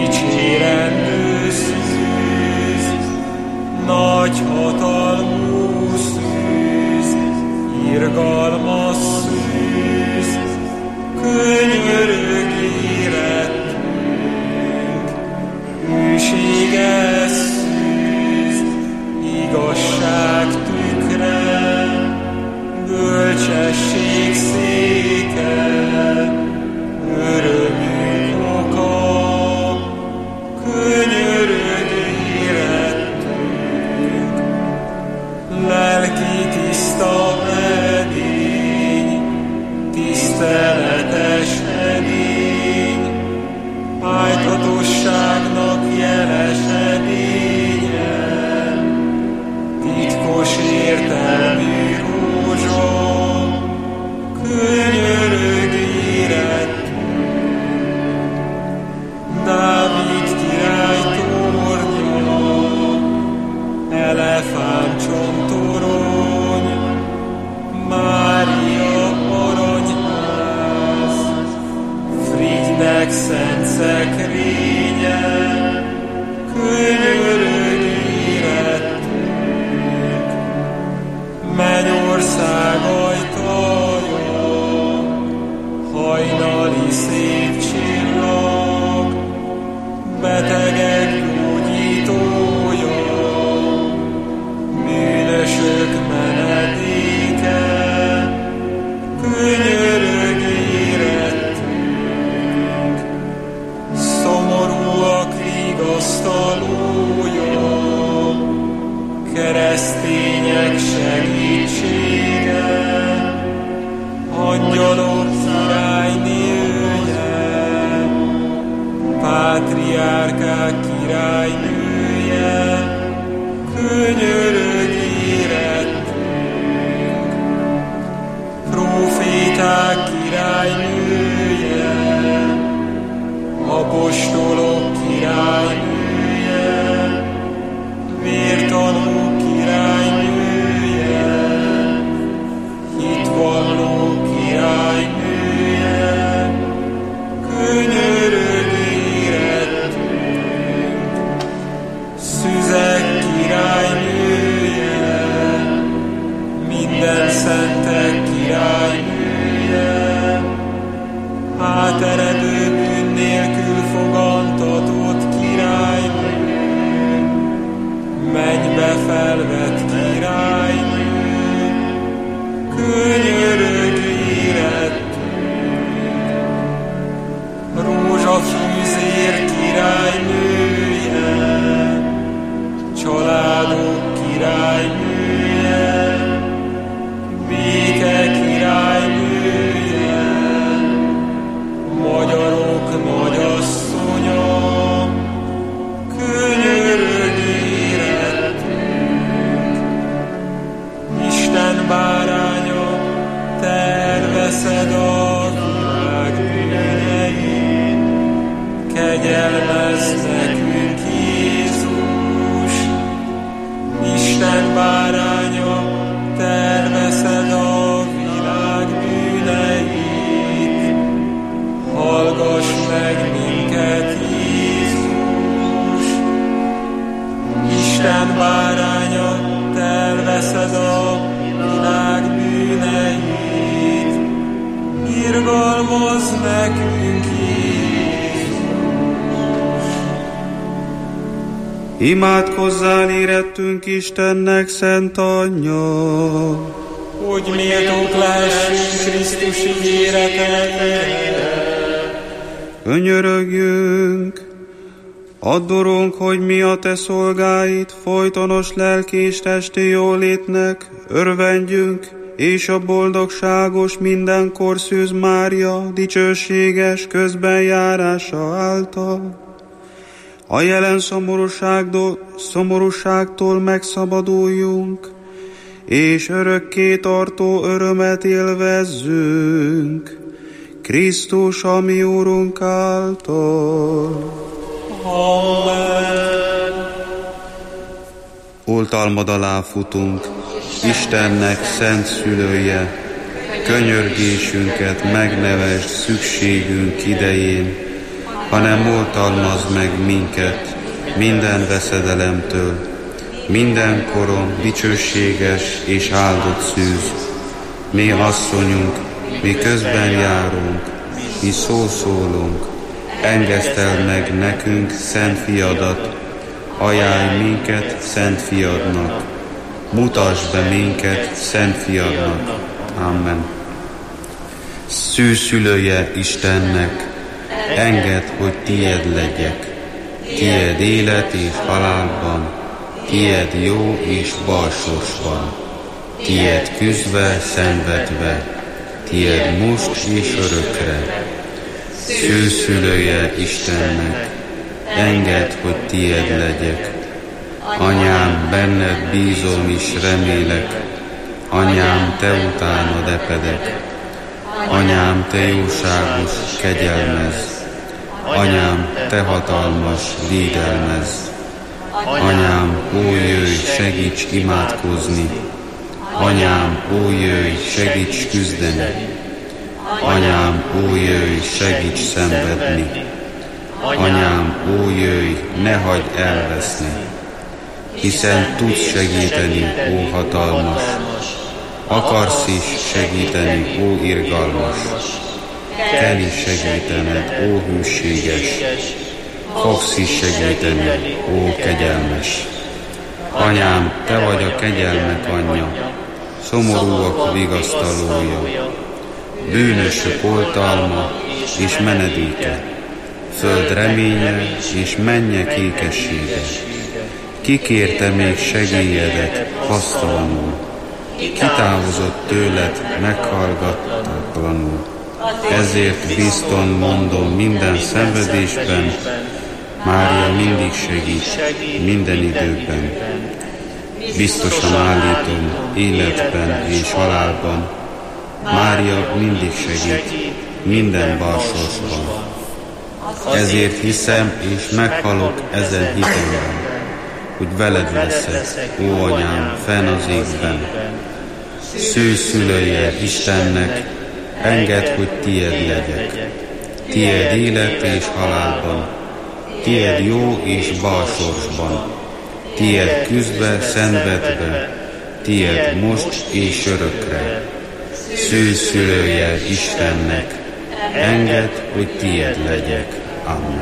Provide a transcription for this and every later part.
dicsérendő szűz, nagy hatalmú szűz, irgalmas szűz, könyörög érettünk, hűséges szűz, igazság tükre, bölcsesség széke, örömünk oka, könyörög érettünk, lelki tiszta edény, tiszteletes edény, ájtatosságnak jeles edénye, titkos értelmű rózsa, könyörög érettünk, Dávid király tornya, elefántcsontorony, Mária aranyház, Frigynek szent szekrénye, könyörög érettünk, Mennyország ajtaja, hajnali szép csillag, betegek gyógyítója, bűnösök menedéke, könyörög érettünk, szomorúak vigasztalója, keresztények segítsége, angyalok királynője, pátriárkák királynője, könyörög érettünk, próféták királynője, apostolok királynője, vértanúk királynője, hitvallók királynője, könyörög érettünk, szüzek királynője, minden szentek királynője, áteredő bűn nélkül fogantatott királynő, mennybe felvett királynő, könyörög érettünk, rózsafűzér királynője, családok királynője, béke királynője, magyarok nagyasszonya, könyörög érettünk, Isten báránya, te elveszed a világ bűneit, kegyelmezz nekünk Jézus, Isten báránya, te elveszed a világ bűneit, hallgass meg minket Jézus, Isten báránya, te elveszed a világ bűneit, irgalmazz nekünk Jézus. Imádkozzál érettünk Istennek, Szent Anyja, hogy méltók lehessünk Krisztus ígére teljére. Könyörögjünk! Addorunk, hogy mi a te szolgáid folytonos lelki és testi jólétnek örvendjünk, és a boldogságos mindenkor Szűz Mária dicsőséges közbenjárása által a jelen szomorúságtól megszabaduljunk, és örökké tartó örömet élvezzünk Krisztus, a mi Úrunk által. Amen. Oltalmad alá futunk, Istennek szent szülője, könyörgésünket megnevesd szükségünk idején, hanem oltalmazd meg minket minden veszedelemtől, mindenkoron dicsőséges és áldott szűz. Mi asszonyunk, mi közben járunk, mi szószólunk, engeszteld meg nekünk szent fiadat, ajánlj minket szent fiadnak, mutasd be minket szent fiadnak. Amen. Szűzszülője Istennek, engedd, hogy tied legyek, tied élet és halálban, tied jó és bal sorsban, tied küzdve, szenvedve, tied most és örökre. Szűzszülője Istennek, engedd, hogy tied legyek. Anyám, benned bízom és remélek, anyám, te utánad epedek. Anyám, te jóságos, kegyelmezz, anyám, te hatalmas, védelmezz. Anyám, ó jöjj, segíts imádkozni, anyám, ó jöjj, segíts küzdeni, anyám, ó jöjj, segíts szenvedni, anyám, ó jöjj, ne hagyd elveszni, hiszen tudsz segíteni, ó hatalmas, akarsz is segíteni, ó irgalmas, kell is segítened, ó hűséges, fogsz is segíteni, ó kegyelmes. Anyám, te vagy a kegyelmek anyja, szomorúak vigasztalója, bűnösök oltalma és menedéke, föld reménye és mennyek ékessége. Kikérte még segélyedet hasztalanul, kitávozott tőled meghallgattatlanul. Ezért bizton mondom minden szenvedésben, Mária mindig segít, minden időben. Biztosan állítom, életben és halálban, Mária mindig segít, minden balsorsban. Ezért hiszem és meghalok ezen hitemben, hogy veled leszek, ó anyám, fenn az égben. Szűzszülője Istennek, engedd, hogy tied legyek. Tied élet és halálban, tied jó és bal sorsban, tied küzdve, szenvedve, tied most és örökre. Szűzszülője Istennek, engedd, hogy tied legyek. Amen.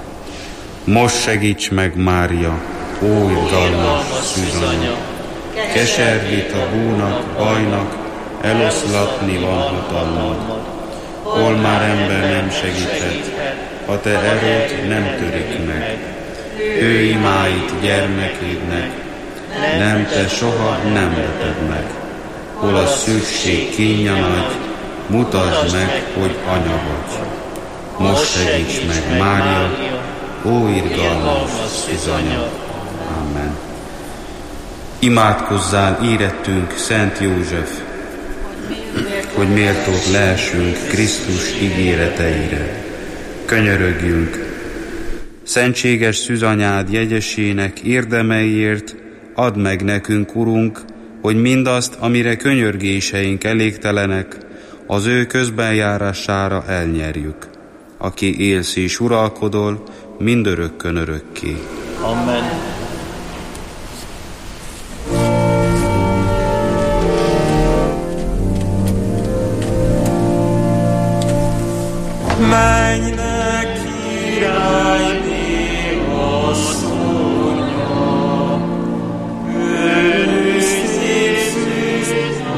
Most segíts meg, Mária, ó irgalmas szűzanya, keservít a búnak, bajnak, eloszlatni van hatalmad. Hol már ember nem segíthet, ha te erőt nem törik meg. Ő imáit gyermekédnek, nem, te soha nem leped meg. Hol a szükség kínja nagy, mutasd meg, hogy anya vagy. Most segíts meg, Mária, ó irgalmas szűzanya. Amen. Imádkozzál érettünk, Szent József, hogy méltók lehessünk Krisztus ígéreteire. Könyörögjünk! Szentséges szűzanyád jegyesének érdemeiért add meg nekünk, Urunk, hogy mindazt, amire könyörgéseink elégtelenek, az ő közbenjárására elnyerjük, aki élsz és uralkodol mindörökkön örökké. Amen. Mennynek királyné asszonya, őszítsd,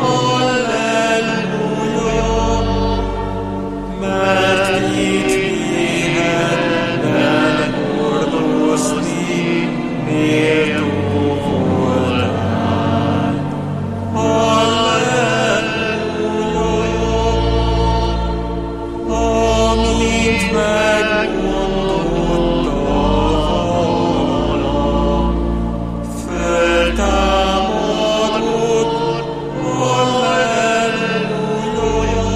halleluja, mert itt méhedben hordozni méltó voltál. Amint megmondotta vala, feltámadott, halleluja.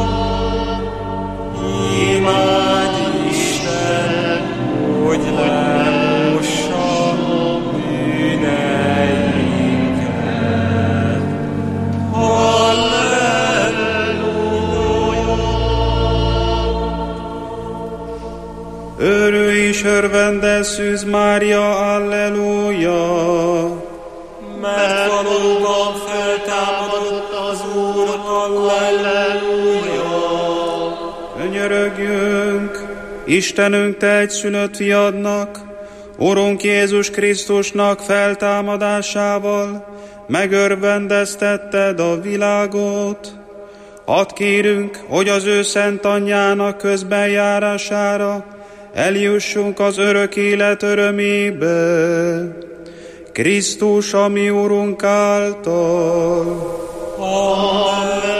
Imád Isten, hogy lemossa bűneinket. Halleluja. Örülj és örvendez, Szűz Mária, alleluja! Mert valóban feltámadott az Úr, halleluja! Könyörögjünk! Istenünk, Te egyszülött fiadnak, Urunk Jézus Krisztusnak feltámadásával megörvendeztetted a világot. Add kérünk, hogy az ő szent anyjának közbenjárására eljussunk az örök élet örömébe. Krisztus, a mi Urunk által. Amen.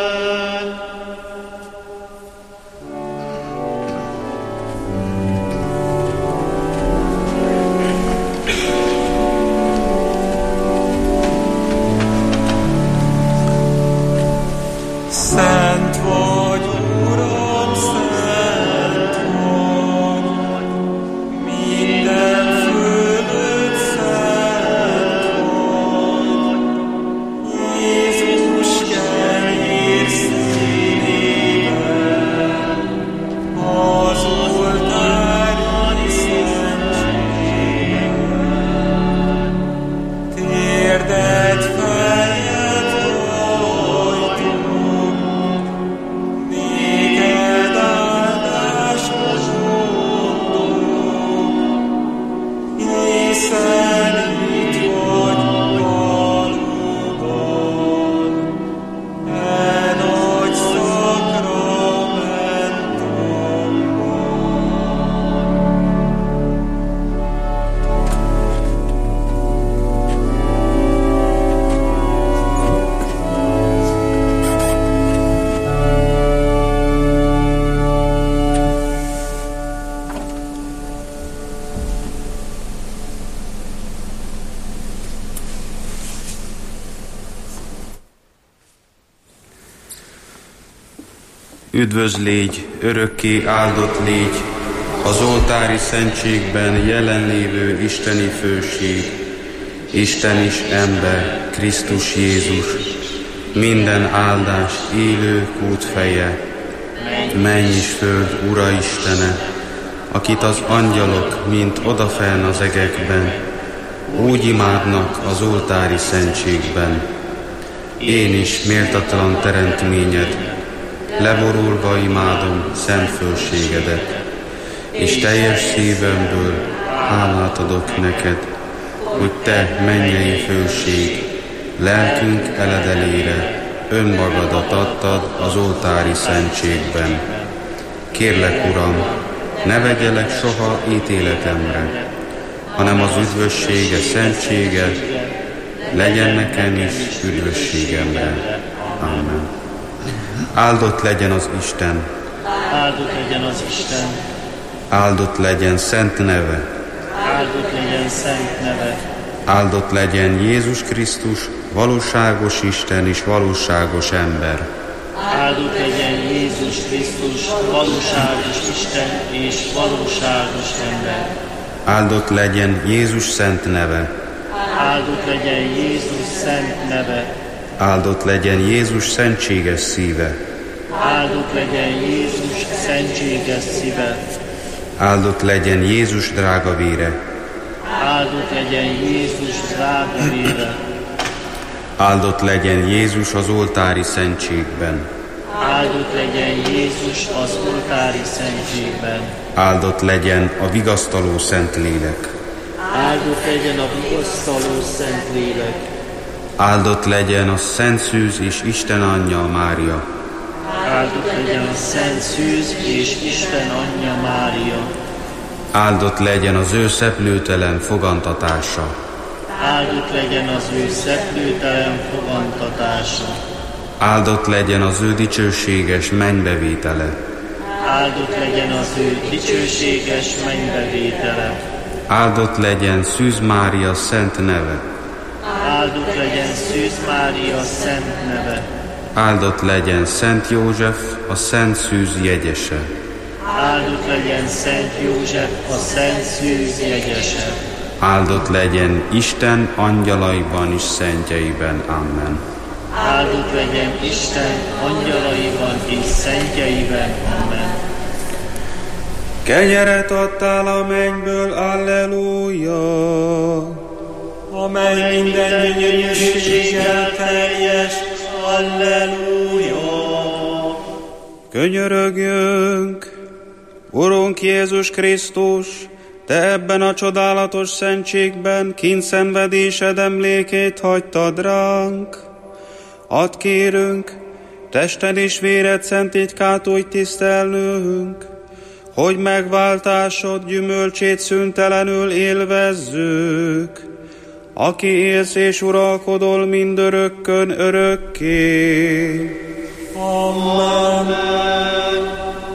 Szent vagy, Uram, szent vagy, minden fölött szent vagy. Jézus kenyér színében, az oltári szentségben, térdet feljed hajtunk, néked áldást mondunk, hiszen itt vagy valóban, e nagy szakramentumban. Üdvös légy, örökké áldott légy, az oltári szentségben jelenlévő isteni főség, Isten is ember, Krisztus Jézus, minden áldás élő kútfeje, menny és föld Ura Istene, akit az angyalok, mint odafenn az egekben, úgy imádnak az oltári szentségben. Én is méltatlan teremtményed, leborulva imádom szent fölségedet, és teljes szívemből hálát adok neked, hogy te mennyei főség, lelkünk eledelére önmagadat adtad az oltári szentségben. Kérlek, Uram, ne vegyelek soha ítéletemre, hanem az üdvössége, szentsége legyen nekem is üdvösségemre. Amen. Áldott legyen az Isten, Áldott legyen az Isten, áldott legyen szent neve, áldott legyen szent neve, áldott legyen Jézus Krisztus, valóságos Isten és valóságos ember. áldott legyen Jézus Krisztus, valóságos Isten és valóságos ember. Áldott legyen Jézus szent neve, Áldott legyen Jézus szent neve, áldott legyen Jézus szentséges szíve, áldott legyen Jézus szentséges szíve, áldott legyen Jézus drága vére, áldott legyen Jézus drága vére, áldott legyen Jézus az oltári szentségben, áldott legyen Jézus az oltári szentségben, áldott legyen a vigasztaló Szentlélek, áldott legyen a vigasztaló Szentlélek, áldott legyen a Szent Szűz és Isten anyja Mária, áldott legyen a Szent Szűz és Isten anyja Mária, áldott legyen az ő szeplőtelen fogantatása, áldott legyen az ő szeplőtelen fogantatása, áldott legyen az ő dicsőséges mennybevétele, áldott legyen az ő dicsőséges mennybevétele, áldott legyen Szűz Mária szent neve, áldott legyen Szűz Mária szent neve, áldott legyen Szent József a Szent Szűz jegyese, áldott legyen Szent József a Szent Szűz jegyese, áldott legyen Isten angyalaiban és szentjeiben. Amen. áldott legyen Isten angyalaiban és szentjeiben. Amen. Kenyeret adtál a mennyből, alleluja! Amely minden gyönyörűséggel teljes, alleluja! Könyörögjünk! Urunk Jézus Krisztus, Te ebben a csodálatos szentségben kíndszenvedésed emlékét hagytad ránk. Add kérünk, tested és véred szentétkát úgy tisztelnünk, hogy megváltásod gyümölcsét szüntelenül élvezzük, aki élsz és uralkodol mindörökkön örökké. Amen.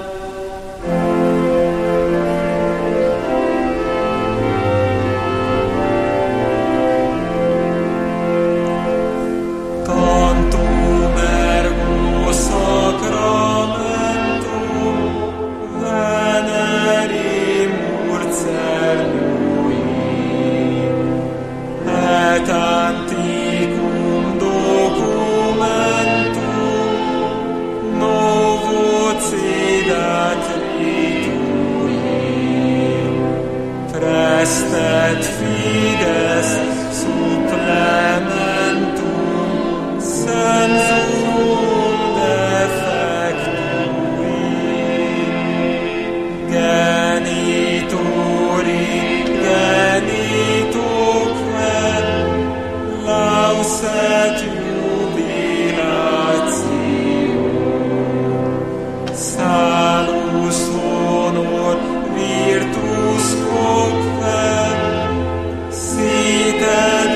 Prestet fides supplementum sensuum defectui genitori genitoque lauset jubilatio salus honor virtus sited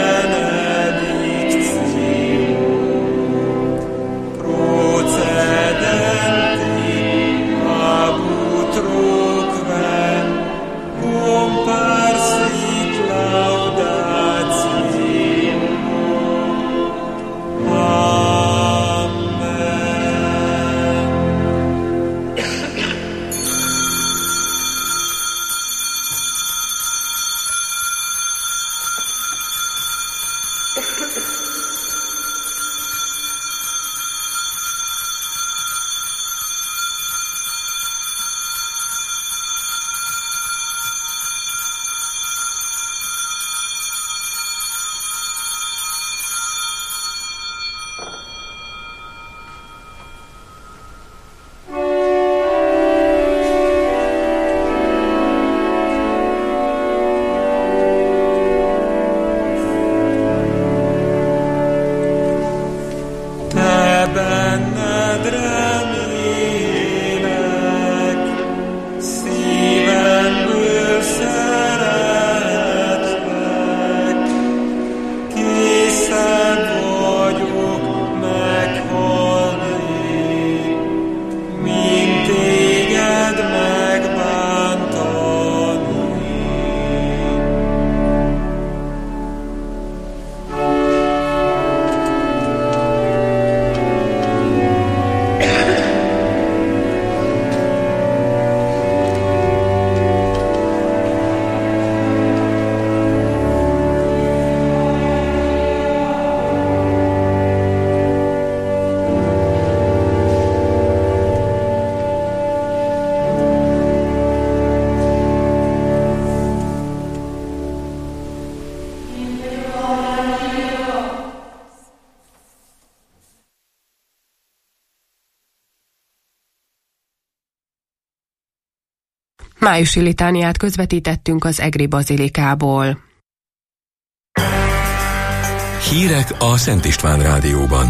benedictio procedenti abutroque comparsit laudatio. Amen. Májusi litániát közvetítettünk az Egri bazilikából. Hírek a Szent István Rádióban.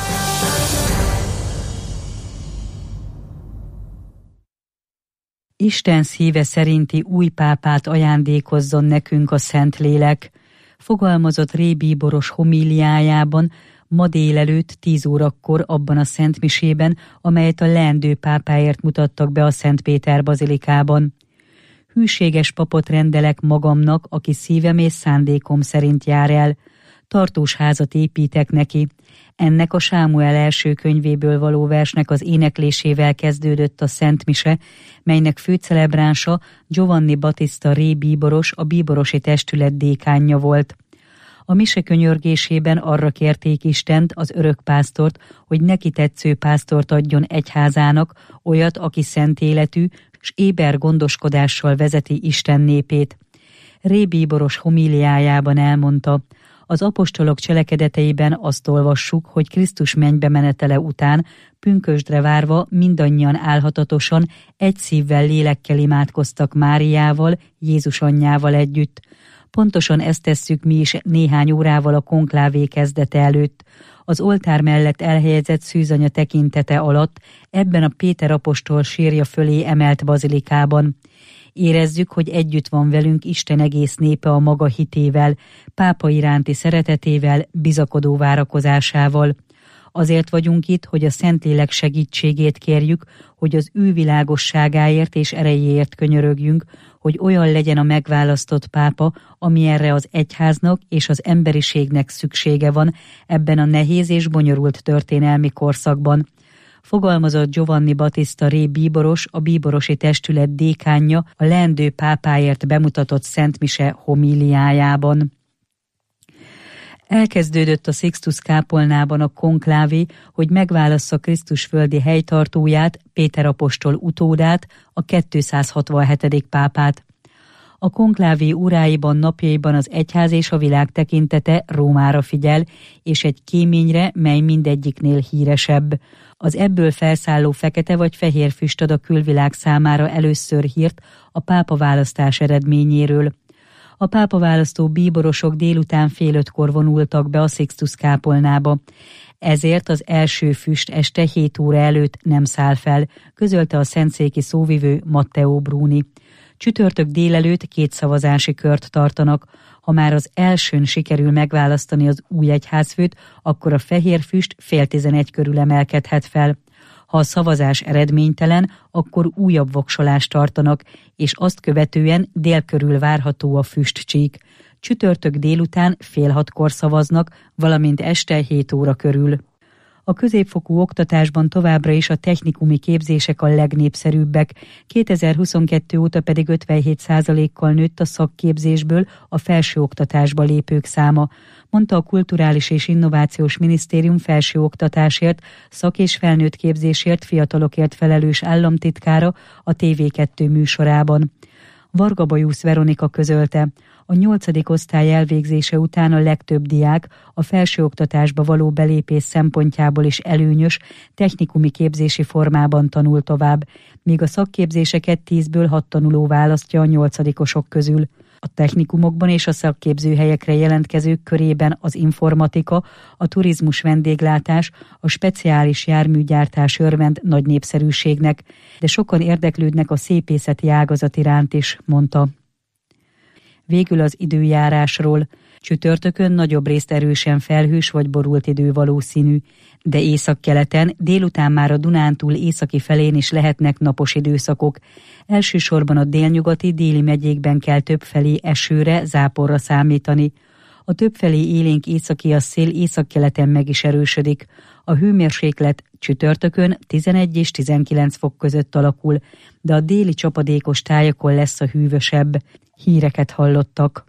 Isten szíve szerinti új pápát ajándékozzon nekünk a Szentlélek, fogalmazott Ré bíboros homíliájában ma délelőtt 10 órakor abban a szentmisében, amelyet a leendő pápáért mutattak be a Szent Péter bazilikában. Hűséges papot rendelek magamnak, aki szívem és szándékom szerint jár el. Tartós házat építek neki. Ennek a Sámuel első könyvéből való versnek az éneklésével kezdődött a Szent Mise, melynek főcelebránsa Giovanni Battista Ré bíboros, a bíborosi testület dékánja volt. A mise könyörgésében arra kérték Istent, az örök pásztort, hogy neki tetsző pásztort adjon egyházának, olyat, aki szent életű, s éber gondoskodással vezeti Isten népét. Ré bíboros homíliájában elmondta: az apostolok cselekedeteiben azt olvassuk, hogy Krisztus mennybe menetele után pünkösdre várva mindannyian álhatatosan, egy szívvel, lélekkel imádkoztak Máriával, Jézus anyjával együtt. Pontosan ezt tesszük mi is néhány órával a konklávé kezdete előtt. Az oltár mellett elhelyezett szűzanya tekintete alatt, ebben a Péter apostol sírja fölé emelt bazilikában. Érezzük, hogy együtt van velünk Isten egész népe a maga hitével, pápa iránti szeretetével, bizakodó várakozásával. Azért vagyunk itt, hogy a Szentlélek segítségét kérjük, hogy az ő világosságáért és erejéért könyörögjünk, hogy olyan legyen a megválasztott pápa, ami erre az egyháznak és az emberiségnek szüksége van ebben a nehéz és bonyolult történelmi korszakban. Fogalmazott Giovanni Battista Ré bíboros, a bíborosi testület dékánja a leendő pápáért bemutatott szentmise homíliájában. Elkezdődött a Sixtus kápolnában a konklávé, hogy megválassza Krisztus földi helytartóját, Péter apostol utódát, a 267. pápát. A konklávé óráiban, napjaiban az egyház és a világ tekintete Rómára figyel, és egy kéményre, mely mindegyiknél híresebb. Az ebből felszálló fekete vagy fehér füst ad a külvilág számára először hírt a pápaválasztás eredményéről. A pápaválasztó bíborosok délután 4:30 vonultak be a Sixtus kápolnába. Ezért az első füst este 7 óra előtt nem száll fel, közölte a szentszéki szóvivő Matteo Bruni. Csütörtök délelőtt 2 szavazási kört tartanak. Ha már az elsőn sikerül megválasztani az új egyházfőt, akkor a fehér füst 10:30 körül emelkedhet fel. Ha a szavazás eredménytelen, akkor újabb voksolást tartanak, és azt követően dél körül várható a füstcsík. Csütörtök délután 5:30 szavaznak, valamint este 7 óra körül. A középfokú oktatásban továbbra is a technikumi képzések a legnépszerűbbek, 2022 óta pedig 57%-kal nőtt a szakképzésből a felsőoktatásba lépők száma, mondta a Kulturális és Innovációs Minisztérium felsőoktatásért, szak- és felnőtt képzésért, fiatalokért felelős államtitkára a TV2 műsorában. Varga Bajusz Veronika közölte: a 8. osztály elvégzése után a legtöbb diák a felsőoktatásba való belépés szempontjából is előnyös, technikumi képzési formában tanul tovább, míg a szakképzéseket 10-ből 6 tanuló választja a 8-osok közül. A technikumokban és a szakképzőhelyekre jelentkezők körében az informatika, a turizmus, vendéglátás, a speciális járműgyártás örvend nagy népszerűségnek, de sokan érdeklődnek a szépészeti ágazat iránt is, mondta. Végül az időjárásról. Csütörtökön nagyobb részt erősen felhős vagy borult idő valószínű, de északkeleten délután már a Dunántúl északi felén is lehetnek napos időszakok. Elsősorban a délnyugati, déli megyékben kell többfelé esőre, záporra számítani. A többfelé élénk északi szél északkeleten meg is erősödik. A hőmérséklet csütörtökön 11 és 19 fok között alakul, de a déli csapadékos tájakon lesz a hűvösebb. Híreket hallottak.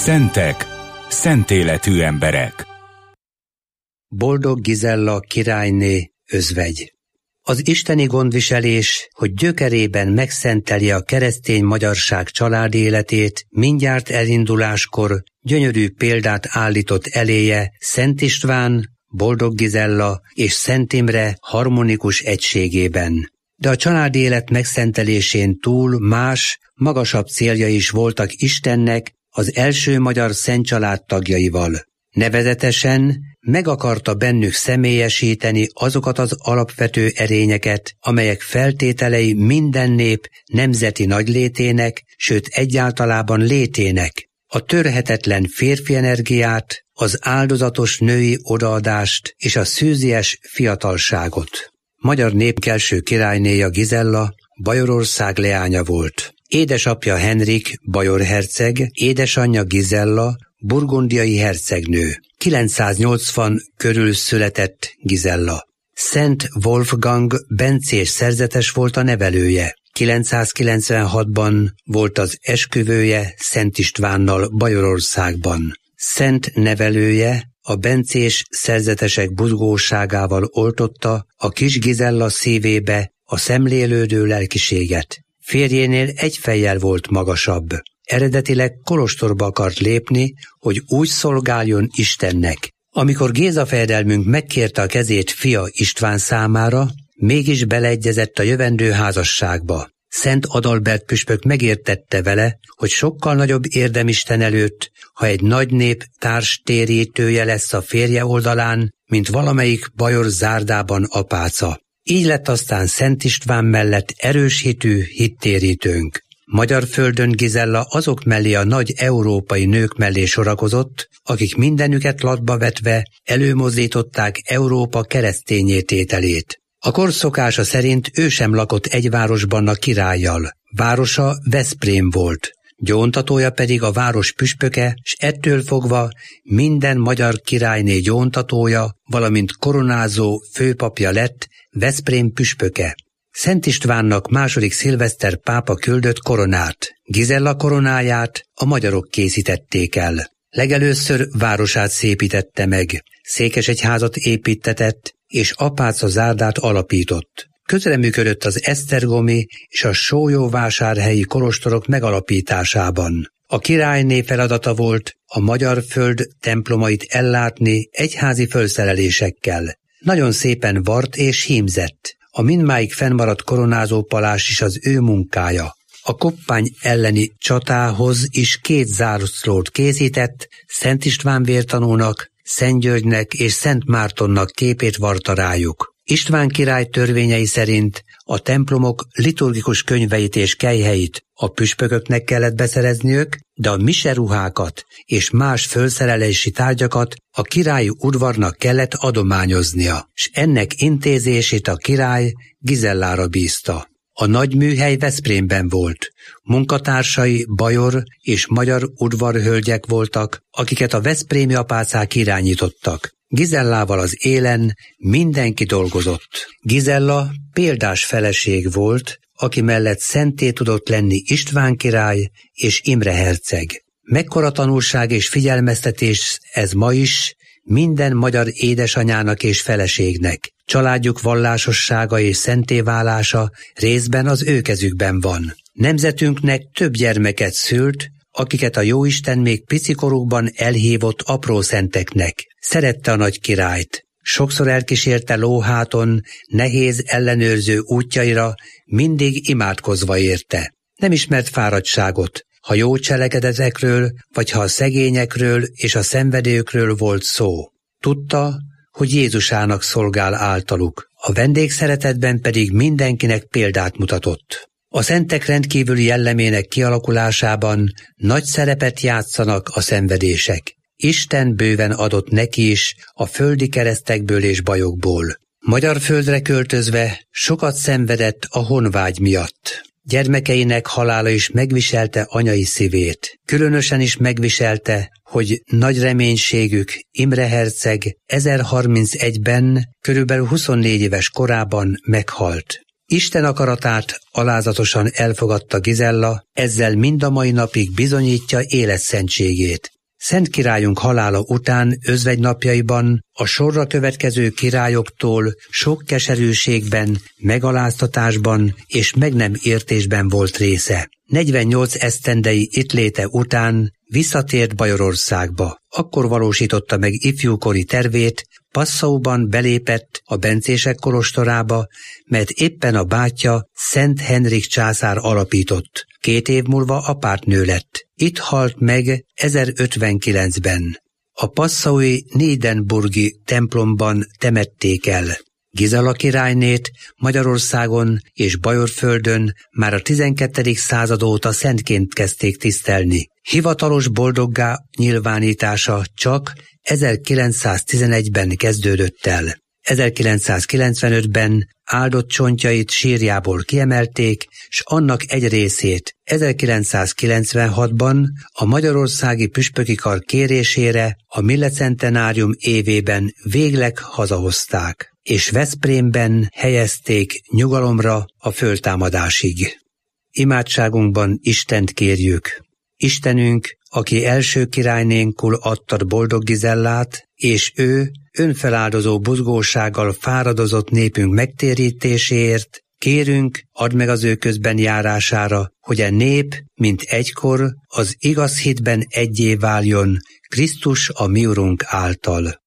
Szentek, szentéletű emberek. Boldog Gizella királyné özvegy. Az isteni gondviselés, hogy gyökerében megszenteli a keresztény magyarság családéletét, mindjárt elinduláskor gyönyörű példát állított eléje Szent István, Boldog Gizella és Szent Imre harmonikus egységében. De a családélet megszentelésén túl más, magasabb célja is voltak Istennek az első magyar szentcsalád tagjaival. Nevezetesen meg akarta bennük személyesíteni azokat az alapvető erényeket, amelyek feltételei minden nép nemzeti nagylétének, sőt egyáltalában létének. A törhetetlen férfi energiát, az áldozatos női odaadást és a szűzies fiatalságot. Magyar nép első királynéja Gizella Bajorország leánya volt. Édesapja Henrik bajor herceg, édesanyja Gizella burgundiai hercegnő. 980 körül született Gizella. Szent Wolfgang bencés szerzetes volt a nevelője. 996-ban volt az esküvője Szent Istvánnal Bajorországban. Szent nevelője a bencés szerzetesek buzgóságával oltotta a kis Gizella szívébe a szemlélődő lelkiséget. Férjénél egy fejjel volt magasabb. Eredetileg kolostorba akart lépni, hogy úgy szolgáljon Istennek. Amikor Géza fejedelmünk megkérte a kezét fia István számára, mégis beleegyezett a jövendő házasságba. Szent Adalbert püspök megértette vele, hogy sokkal nagyobb érdem Isten előtt, ha egy nagy nép társtérítője lesz a férje oldalán, mint valamelyik bajor zárdában apáca. Így lett aztán Szent István mellett erős hitű hittérítőnk. Magyar földön Gizella azok mellé a nagy európai nők mellé sorakozott, akik mindenüket latba vetve előmozdították Európa keresztényé tételét. A kor szokása szerint ő sem lakott egy városban a királlyal. Városa Veszprém volt, gyóntatója pedig a város püspöke, s ettől fogva minden magyar királyné gyóntatója, valamint koronázó főpapja lett Veszprém püspöke. Szent Istvánnak második szilveszter pápa küldött koronát. Gizella koronáját a magyarok készítették el. Legelőször városát szépítette meg, székesegyházat építtetett, és apáca zárdát alapított. Közreműködött az esztergomi és a sólyóvásárhelyi kolostorok megalapításában. A királyné feladata volt a magyar föld templomait ellátni egyházi fölszerelésekkel. Nagyon szépen vart és hímzett. A mindmáig fennmaradt koronázó palás is az ő munkája. A koppány elleni csatához is 2 zászlót készített, Szent István vértanúnak, Szent Györgynek és Szent Mártonnak képét varta rájuk. István király törvényei szerint a templomok liturgikus könyveit és kelyheit a püspököknek kellett beszerezniük, de a miseruhákat és más fölszerelési tárgyakat a királyi udvarnak kellett adományoznia, s ennek intézését a király Gizellára bízta. A nagy műhely Veszprémben volt. Munkatársai bajor és magyar udvarhölgyek voltak, akiket a veszprémi apácák irányítottak. Gizellával az élen mindenki dolgozott. Gizella példás feleség volt, aki mellett szenté tudott lenni István király és Imre herceg. Mekkora tanulság és figyelmeztetés ez ma is minden magyar édesanyának és feleségnek. Családjuk vallásossága és szentéválása részben az ő kezükben van. Nemzetünknek több gyermeket szült, akiket a jóisten még picikorukban elhívott apró szenteknek. Szerette a nagy királyt. Sokszor elkísérte lóháton, nehéz ellenőrző útjaira, mindig imádkozva érte. Nem ismert fáradtságot, ha jó cselekedetekről, vagy ha a szegényekről és a szenvedőkről volt szó. Tudta, hogy Jézusának szolgál általuk, a vendégszeretetben pedig mindenkinek példát mutatott. A szentek rendkívüli jellemének kialakulásában nagy szerepet játszanak a szenvedések. Isten bőven adott neki is a földi keresztekből és bajokból. Magyar földre költözve sokat szenvedett a honvágy miatt. Gyermekeinek halála is megviselte anyai szívét. Különösen is megviselte, hogy nagy reménységük Imre herceg 1031-ben, körülbelül 24 éves korában meghalt. Isten akaratát alázatosan elfogadta Gizella, ezzel mind a mai napig bizonyítja életszentségét. Szent királyunk halála után özvegynapjaiban a sorra következő királyoktól sok keserűségben, megaláztatásban és meg nem értésben volt része. 48 esztendei itt léte után visszatért Bajorországba. Akkor valósította meg ifjúkori tervét, Passauban belépett a bencések kolostorába, mert éppen a bátyja Szent Henrik császár alapított. 2 év múlva apátnő lett. Itt halt meg 1059-ben. A passaui Nédenburgi templomban temették el. Gizella királynét Magyarországon és Bajorföldön már a 12. század óta szentként kezdték tisztelni. Hivatalos boldoggá nyilvánítása csak 1911-ben kezdődött el. 1995-ben áldott csontjait sírjából kiemelték, s annak egy részét 1996-ban a magyarországi püspöki kar kérésére a millecentenárium évében végleg hazahozták, és Veszprémben helyezték nyugalomra a föltámadásig. Imádságunkban Istent kérjük. Istenünk, aki első királynénkul adtad boldog Gizellát, és ő önfeláldozó buzgósággal fáradozott népünk megtérítéséért, kérünk, add meg az ő közben járására, hogy a nép, mint egykor, az igaz hitben egyé váljon, Krisztus a mi Urunk által.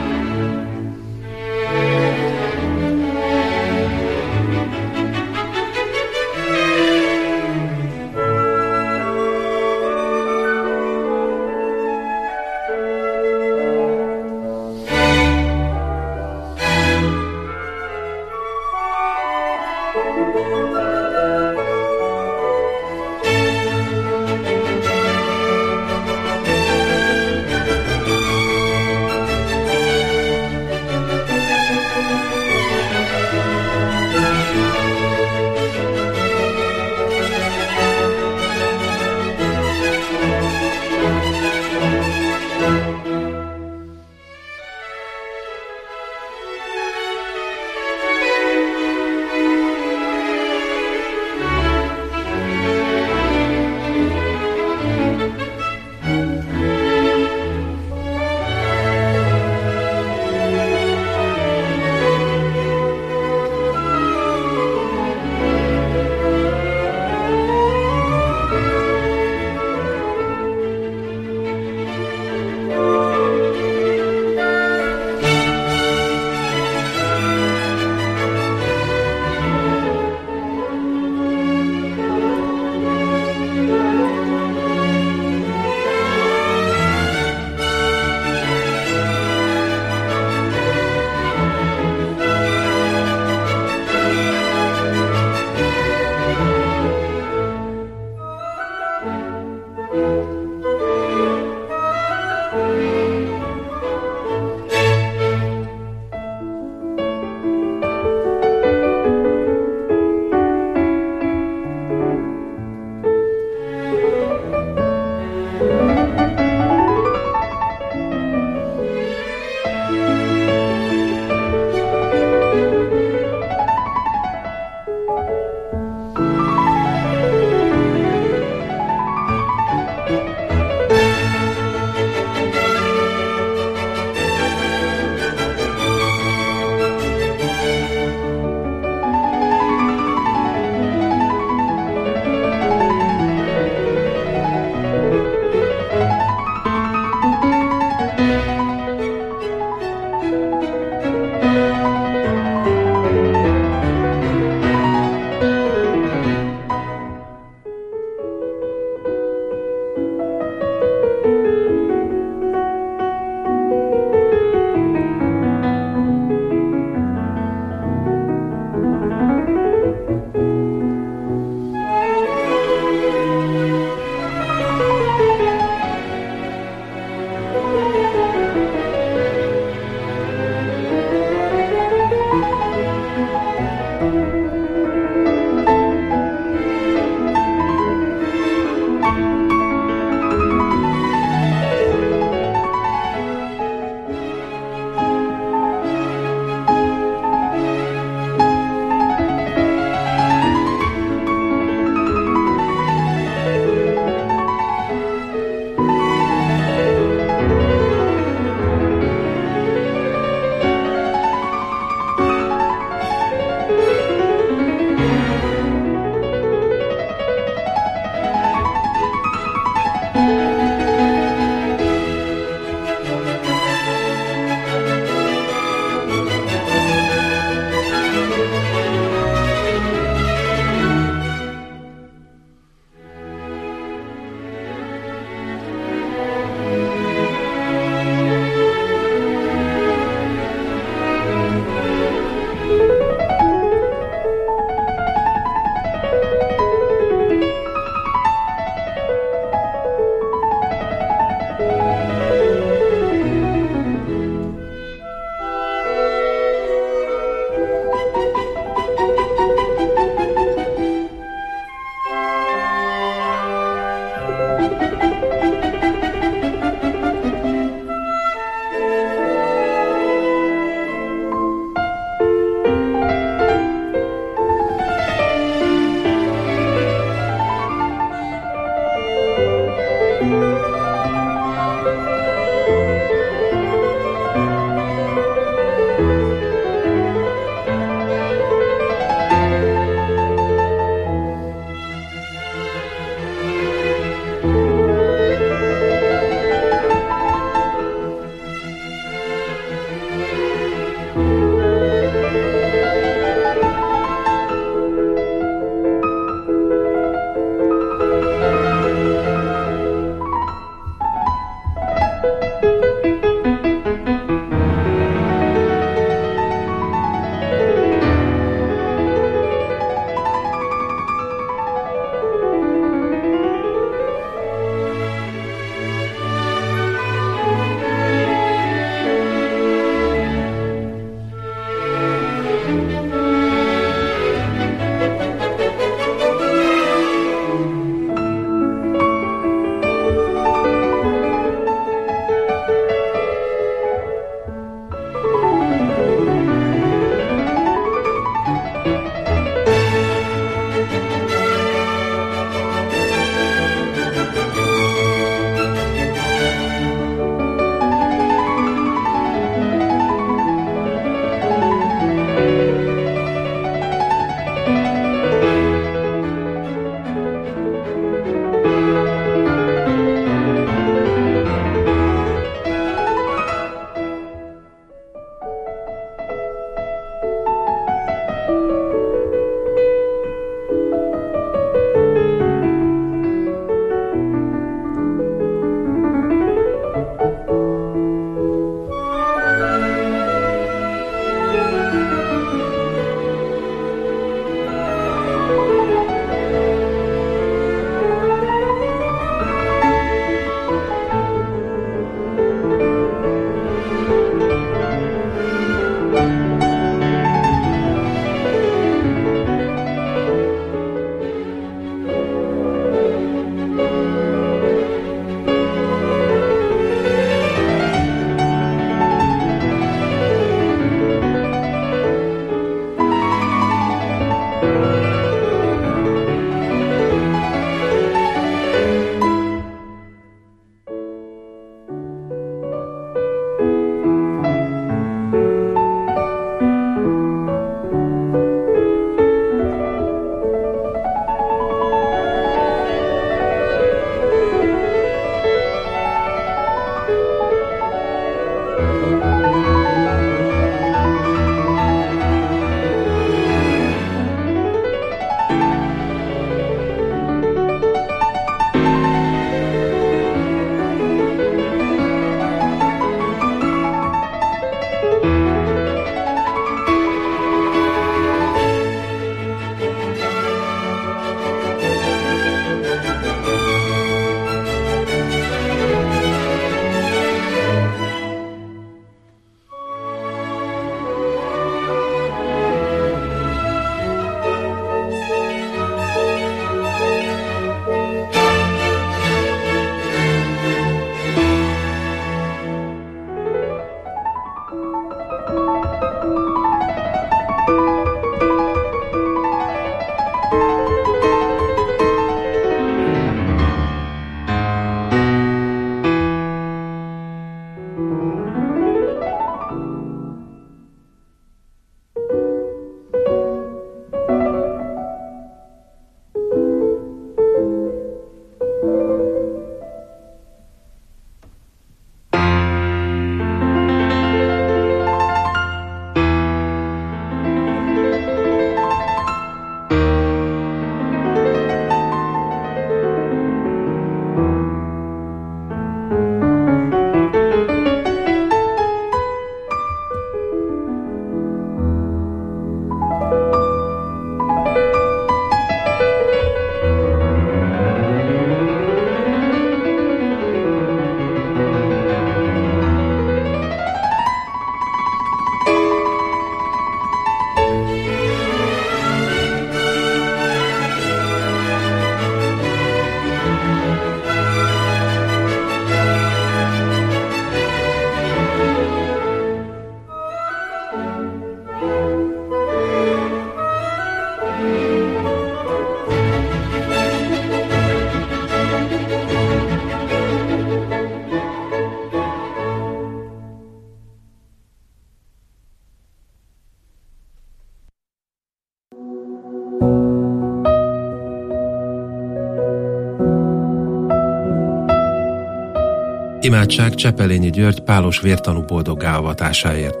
Imádság Csepelényi György pálos vértanú boldoggá avatásáért.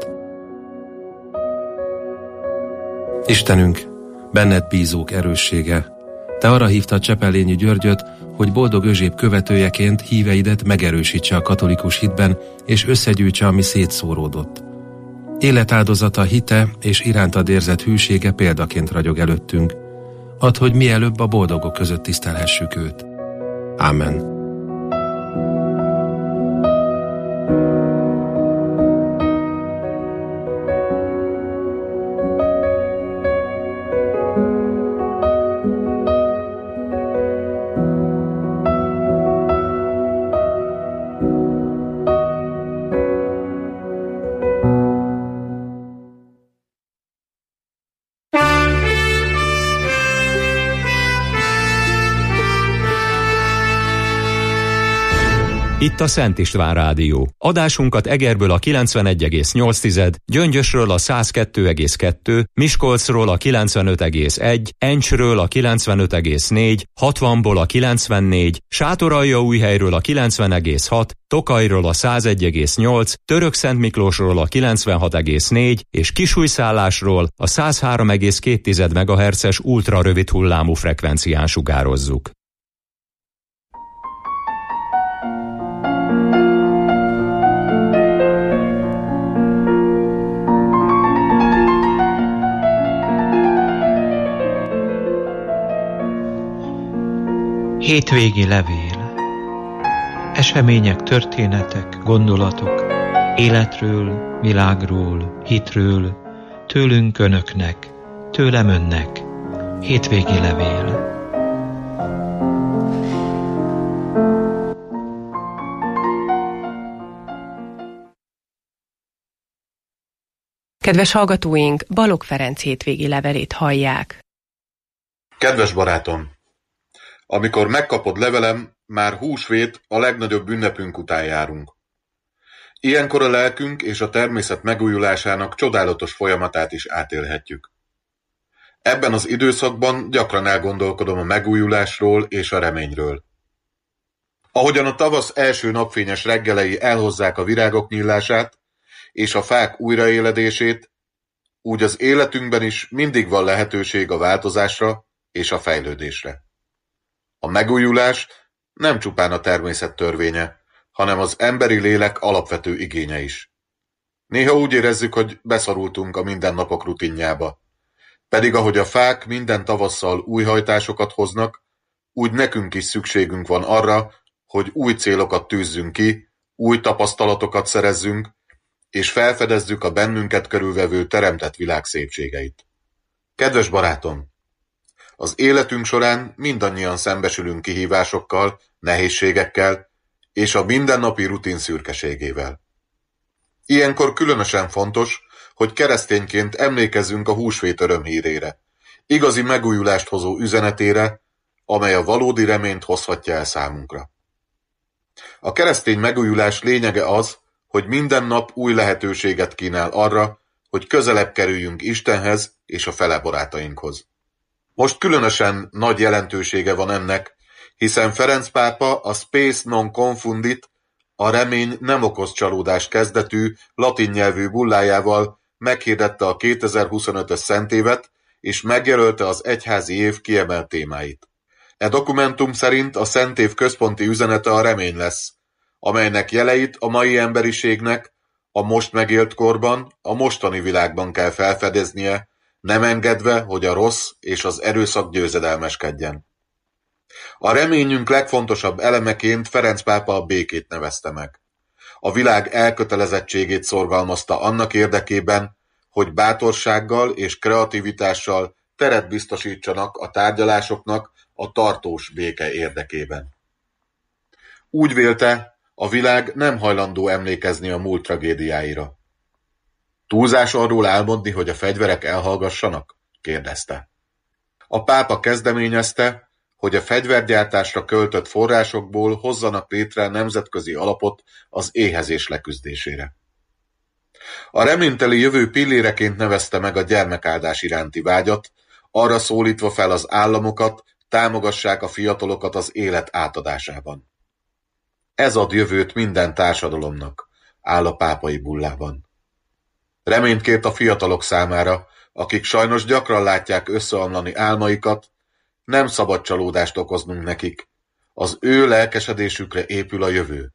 Istenünk, benned bízók erőssége, te arra hívtad Csepelényi Györgyöt, hogy boldog özséb követőjeként híveidet megerősítse a katolikus hitben, és összegyűjtse, ami szétszóródott. Életáldozata, hite és irántad érzett hűsége példaként ragyog előttünk. Add, hogy mielőbb a boldogok között tisztelhessük őt. Ámen. Itt a Szent István Rádió. Adásunkat Egerből a 91,8, Gyöngyösről a 102,2, Miskolcról a 95,1, Encsről a 95,4, 60-ból a 94, Sátoraljaújhelyről a 90,6, Tokajról a 101,8, Törökszentmiklósról a 96,4 és Kisújszállásról a 103,2 MHz-es ultrarövid hullámú frekvencián sugározzuk. Hétvégi levél. Események, történetek, gondolatok, életről, világról, hitről, tőlünk önöknek, tőlem önnek. Hétvégi levél. Kedves hallgatóink, Balogh Ferenc hétvégi levelét hallják. Kedves barátom! Amikor megkapod levelem, már húsvét, a legnagyobb ünnepünk után járunk. Ilyenkor a lelkünk és a természet megújulásának csodálatos folyamatát is átélhetjük. Ebben az időszakban gyakran elgondolkodom a megújulásról és a reményről. Ahogyan a tavasz első napfényes reggelei elhozzák a virágok nyílását és a fák újraéledését, úgy az életünkben is mindig van lehetőség a változásra és a fejlődésre. A megújulás nem csupán a természet törvénye, hanem az emberi lélek alapvető igénye is. Néha úgy érezzük, hogy beszorultunk a mindennapok rutinjába. Pedig ahogy a fák minden tavasszal új hajtásokat hoznak, úgy nekünk is szükségünk van arra, hogy új célokat tűzzünk ki, új tapasztalatokat szerezzünk, és felfedezzük a bennünket körülvevő teremtett világ szépségeit. Kedves barátom! Az életünk során mindannyian szembesülünk kihívásokkal, nehézségekkel és a mindennapi rutin szürkeségével. Ilyenkor különösen fontos, hogy keresztényként emlékezzünk a húsvét örömhírére, igazi megújulást hozó üzenetére, amely a valódi reményt hozhatja el számunkra. A keresztény megújulás lényege az, hogy minden nap új lehetőséget kínál arra, hogy közelebb kerüljünk Istenhez és a fele barátainkhoz. Most különösen nagy jelentősége van ennek, hiszen Ferenc pápa a Spes non confundit, a remény nem okoz csalódás kezdetű latin nyelvű bullájával meghirdette a 2025-ös szentévet, és megjelölte az egyházi év kiemelt témáit. E dokumentum szerint a szentév központi üzenete a remény lesz, amelynek jeleit a mai emberiségnek a most megélt korban, a mostani világban kell felfedeznie, nem engedve, hogy a rossz és az erőszak győzedelmeskedjen. A reményünk legfontosabb elemeként Ferenc pápa a békét nevezte meg. A világ elkötelezettségét szorgalmazta annak érdekében, hogy bátorsággal és kreativitással teret biztosítsanak a tárgyalásoknak a tartós béke érdekében. Úgy vélte, a világ nem hajlandó emlékezni a múlt tragédiáira. Túlzás arról álmodni, hogy a fegyverek elhallgassanak? Kérdezte. A pápa kezdeményezte, hogy a fegyvergyártásra költött forrásokból hozzanak létre nemzetközi alapot az éhezés leküzdésére. A reményteli jövő pilléreként nevezte meg a gyermekáldás iránti vágyat, arra szólítva fel az államokat, támogassák a fiatalokat az élet átadásában. Ez ad jövőt minden társadalomnak, áll a pápai bullában. Reményt kért a fiatalok számára, akik sajnos gyakran látják összeomlani álmaikat, nem szabad csalódást okoznunk nekik. Az ő lelkesedésükre épül a jövő.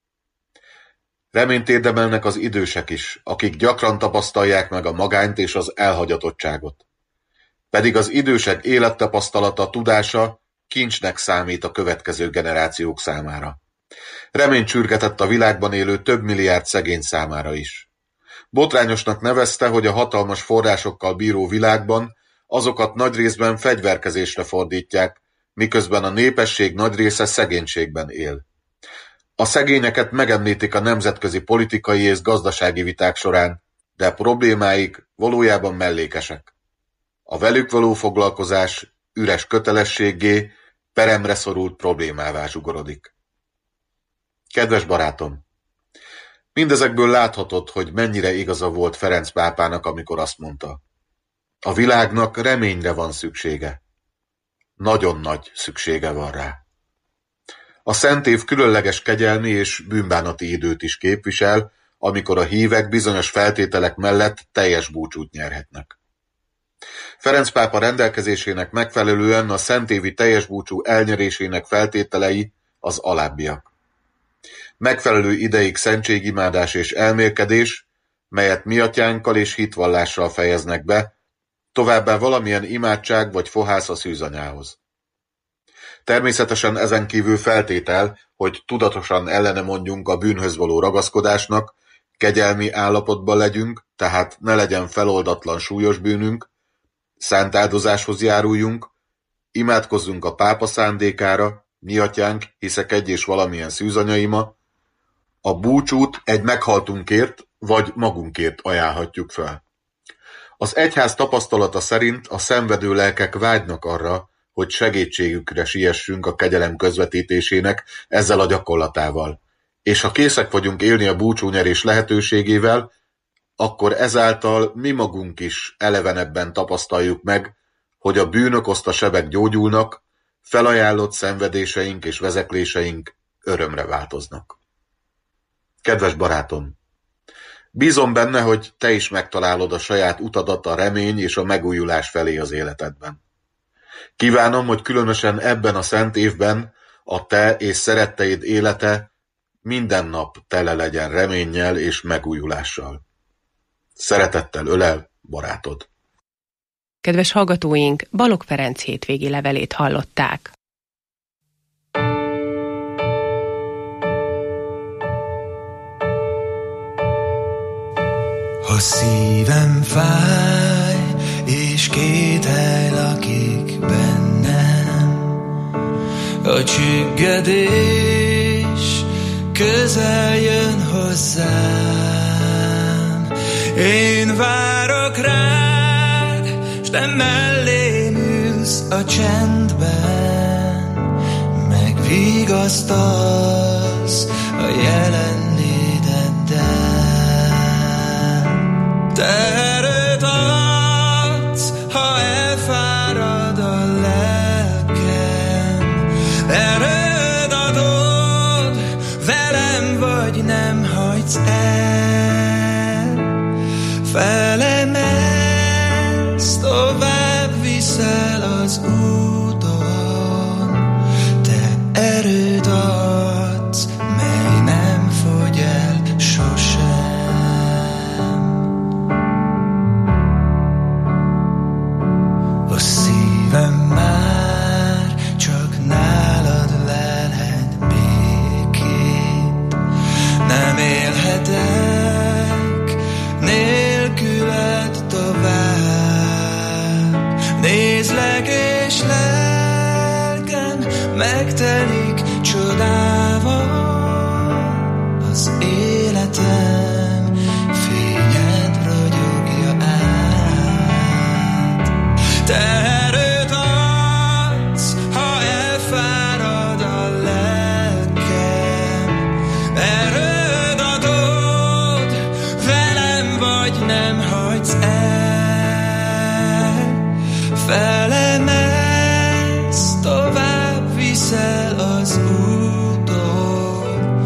Reményt érdemelnek az idősek is, akik gyakran tapasztalják meg a magányt és az elhagyatottságot. Pedig az idősek élettapasztalata, tudása kincsnek számít a következő generációk számára. Reményt sürgetett a világban élő több milliárd szegény számára is. Botrányosnak nevezte, hogy a hatalmas forrásokkal bíró világban azokat nagy részben fegyverkezésre fordítják, miközben a népesség nagy része szegénységben él. A szegényeket megemlítik a nemzetközi politikai és gazdasági viták során, de problémáik valójában mellékesek. A velük való foglalkozás üres kötelességgé, peremre szorult problémává zsugorodik. Kedves barátom! Mindezekből láthatod, hogy mennyire igaza volt Ferenc pápának, amikor azt mondta: a világnak reményre van szüksége. Nagyon nagy szüksége van rá. A Szent Év különleges kegyelmi és bűnbánati időt is képvisel, amikor a hívek bizonyos feltételek mellett teljes búcsút nyerhetnek. Ferenc pápa rendelkezésének megfelelően a szentévi teljes búcsú elnyerésének feltételei az alábbiak. Megfelelő ideig szentségimádás és elmélkedés, melyet miatyánkkal és hitvallással fejeznek be, továbbá valamilyen imádság vagy fohász a szűzanyához. Természetesen ezen kívül feltétel, hogy tudatosan ellene mondjunk a bűnhöz való ragaszkodásnak, kegyelmi állapotban legyünk, tehát ne legyen feloldatlan súlyos bűnünk, szánt áldozáshoz járuljunk, imádkozzunk a pápa szándékára, miatyánk, hiszek egy és valamilyen szűzanyaima, a búcsút egy meghaltunkért vagy magunkért ajánlhatjuk fel. Az egyház tapasztalata szerint a szenvedő lelkek vágynak arra, hogy segítségükre siessünk a kegyelem közvetítésének ezzel a gyakorlatával, és ha készek vagyunk élni a búcsúnyerés lehetőségével, akkor ezáltal mi magunk is elevenebben tapasztaljuk meg, hogy a bűn okozta sebek gyógyulnak, felajánlott szenvedéseink és vezekléseink örömre változnak. Kedves barátom! Bízom benne, hogy te is megtalálod a saját utadat a remény és a megújulás felé az életedben. Kívánom, hogy különösen ebben a szent évben a te és szeretteid élete minden nap tele legyen reménnyel és megújulással. Szeretettel ölel barátod. Kedves hallgatóink, Balogh Ferenc hétvégi levelét hallották. Ha szívem fáj, és kételj lakik bennem, a csüggedés közel jön hozzám. Én várok rád, s te mellém ülsz a csendben, megvigasztalsz a jelenléteddel. Te erőt adsz, ha elfárad a lelkem, erőd adod, velem vagy nem hagysz el. Felemelsz, tovább viszel az úton, te erőd adsz, mely nem fogy el sosem. A szívem már csak nálad lelhet békét, nem élhetek nélküled tovább. Nézlek és lelkem megtelik csodával, az életem fényed ragyogja át. Te erőt adsz, ha elfárad a lelkem, erőd adod, velem vagy nem hagysz el. Felemelsz, tovább viszel az úton,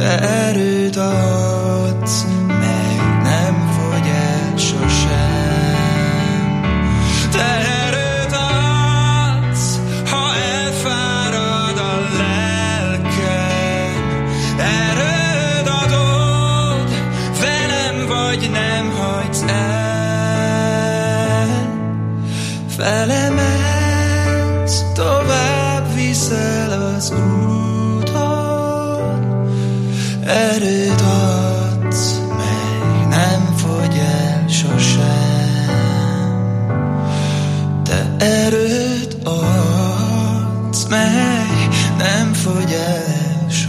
te erőt adsz, mely nem fogy el sosem. Te erőt adsz, ha elfárad a lelkem, erőd adod, velem vagy nem hagysz el. Felemelsz, tovább viszel az úton, erőt adsz, mely nem fogy el sosem. Te erőt adsz, mely nem fogy el